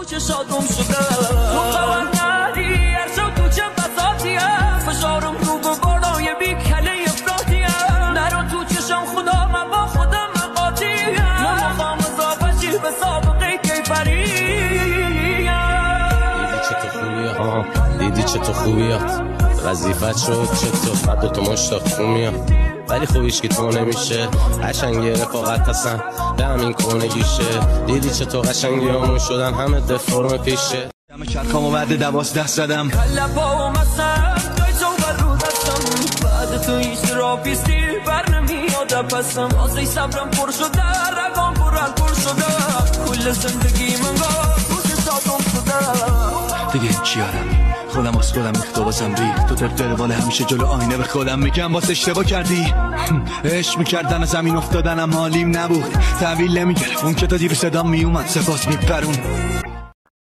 تو چشاتم شده تو خبر ندی هر شب تو چه بساطیه فشارم رو به بالای بی کله افراطیه نرو تو چشم خدا من با خودم مقاطیه من مخوام اضافه چی به سابقه کیفری دیدی چه تو خوبیات وظیفت شد چطور بعد تو مشتاق تو میاد ولی خوبیش که تو نمیشه قشنگی رفاقت هستن به همین کنه گیشه دیدی چه تو قشنگی همون شدن همه دفرم پیشه دم چرخامو بعد 12 زدم کلپا و مسم دای تو بر رو دستم بعد تو هیچ را پیستی بر نمیاد پسم آزی صبرم پر شده رگام پر شده کل زندگی من روز ساتم شده دیگه چی یارم خودم از خودم اختباسم ریخت تو در باله همیشه جلو آینه به خودم میگم باز اشتباه کردی عشق میکردن از زمین افتادنم حالیم نبود تحویل نمیگرفت اون که تا دیر صدام میومد سپاس میپرون